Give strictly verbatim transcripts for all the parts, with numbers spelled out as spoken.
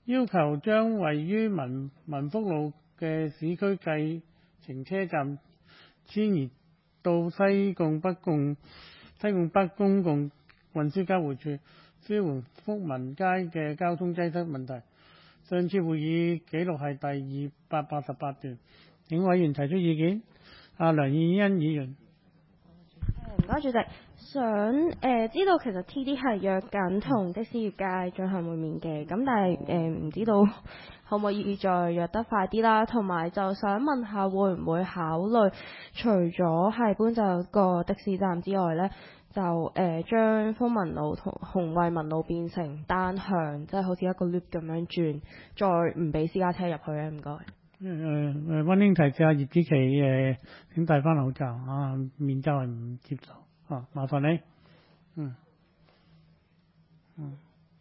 要求將位於民民福路嘅市區計程車站遷移到西貢北共西貢北公共運輸交匯處，舒緩福民街嘅交通擠塞問題。上次會議記錄係第二百八十八段，請委員提出意見。阿梁燕欣議員。 唔該，主席。想誒、呃、知道其實 T D 係約緊同的士業界進行會面嘅，咁但係誒唔知道可唔可以再約得快啲啦？同埋就想問下會唔會考慮除咗係搬走個的士站之外呢，就誒、呃、將豐民路同紅惠民路變成單向，即、就、係、是、好似一個 loop 咁樣轉，再唔俾私家車入去咧？唔該。 誒誒，溫馨提示阿葉子琪誒，請戴翻口罩啊，面罩係唔接受啊，麻煩你。嗯嗯，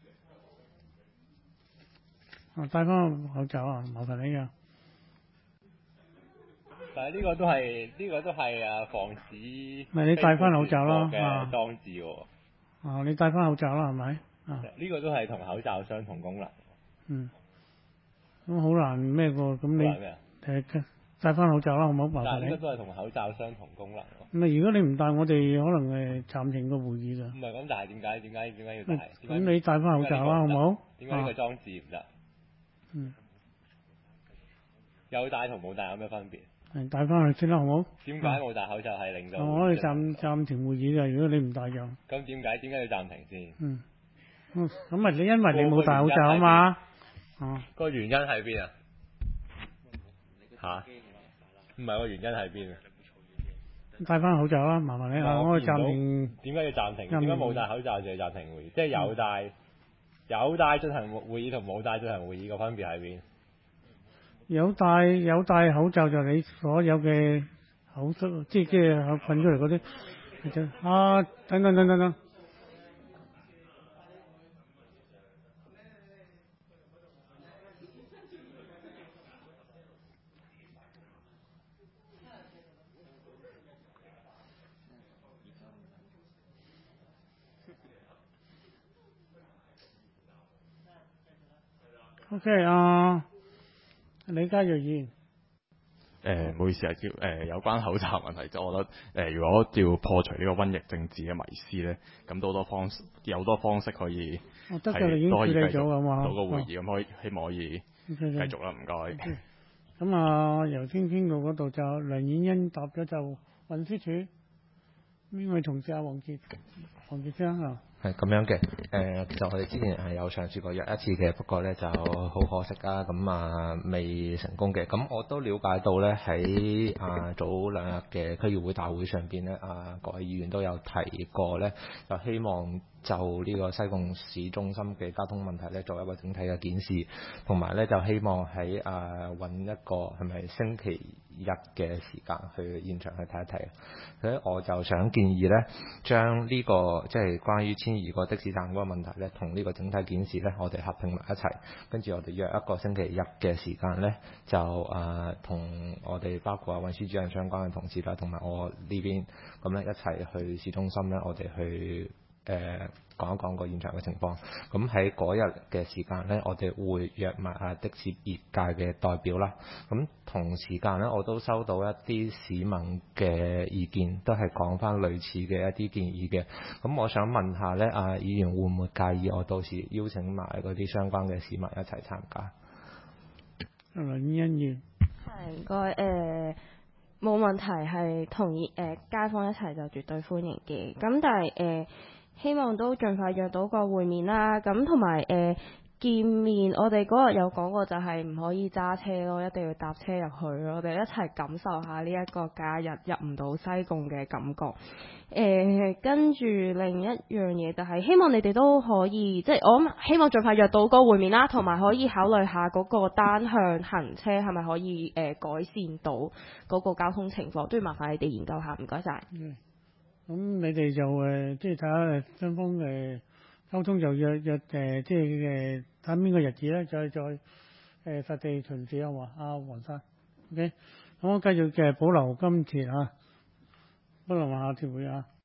啊戴翻口罩啊，麻煩你啊。 但係呢個都係呢、呢個都係誒防止。 咪你戴翻口罩啦嘅裝置喎。 啊，你戴翻口罩啦，係咪？啊。 呢個都係同口罩相同功能。 嗯。咁好難咩喎？咁你誒戴翻口罩啦，好唔好？麻煩你。 但係呢個都係同口罩相同功能喎。 咁啊，如果你唔戴，我哋可能誒暫停個會議㗎。 唔係咁，但係點解點解點解要戴？ 咁你戴翻口罩啦，好唔好？ 點解呢個裝置唔得？ 嗯。 有戴同冇戴有咩分別？ 係戴翻去先啦，好唔好？ 點解冇戴口罩係令到？ 我哋暫暫停會議㗎，如果你唔戴就。 咁點解點解要暫停先？ 嗯。嗯，咁啊，你因為你冇戴口罩啊嘛。哦。 個原因喺邊啊？嚇？唔係個原因喺邊啊？ 戴翻口罩啦，麻煩你啊！我哋暫停。 點解要暫停？點解冇戴口罩就要暫停會議？即係有戴、嗯、有戴進行會議同冇戴進行會議個分別喺邊？ 有戴有戴口罩就係你所有嘅口出，即係即係口噴出嚟嗰啲。啊，等等等等等。O.K. 啊，李家睿議員。 誒，唔好意思啊，叫誒有關口罩問題，即係我覺得誒、呃，如果要破除呢個瘟疫政治嘅迷思咧，咁都好多方式，有好多方式可以係都可以繼續到個會議，咁可以希望可以繼續啦，唔該。 咁啊，由天天路嗰度就梁燕欣答咗，就運輸署邊位同事啊？黃傑，黃傑先啊。 係咁樣嘅，誒、呃，就我哋之前係有嘗試過約一次嘅，不過咧就好可惜啊，咁啊未成功嘅。咁我都了解到咧喺啊早兩日嘅區議會大會上邊咧，啊各位議員都有提過咧，就希望就呢個西貢市中心嘅交通問題咧，作一個整體嘅檢視，同埋咧就希望喺啊揾一個係咪星期日嘅時間去現場去睇一睇。所以我就想建議咧，將呢、這個即係關於遷移個的士站嗰個問題咧，同呢個整體檢視咧，我哋合併埋一齊，跟住我哋約一個星期日嘅時間咧，就誒同、呃、我哋包括啊運輸主任相關嘅同事啦，同埋我呢邊咁咧一齊去市中心咧，我哋去。誒、呃、講一講個現場嘅情況，咁喺嗰日嘅時間呢，我哋會約埋啊的士業界嘅代表啦。咁同時間呢，我都收到一啲市民嘅意見，都係講翻類似嘅一啲建議嘅。咁我想問下呢，啊議員會唔會介意我到時邀請埋嗰啲相關嘅市民一齊參加？ 梁燕欣， 係唔該誒，冇問題，係同意誒、呃、街坊一齊就絕對歡迎嘅。咁但係誒。呃希望都盡快約到個會面啦，咁同埋誒見面，我哋嗰日有講過就係唔可以揸車咯，一定要搭車入去，我哋一齊感受下呢一個假日入唔到西貢嘅感覺。誒、呃，跟住另一樣嘢就係希望你哋都可以，即係我諗希望盡快約到個會面啦，同埋可以考慮下嗰個單向行車係咪可以誒、呃、改善到嗰個交通情況，都要麻煩你哋研究下，唔該晒。 嗯咁你哋就誒，即係睇下雙方誒溝通，就約約誒，即係誒睇邊個日子咧，再再誒實地巡視啊嘛，阿黃生 ，OK，咁我繼續嘅保留今次啊，保留下次會啊。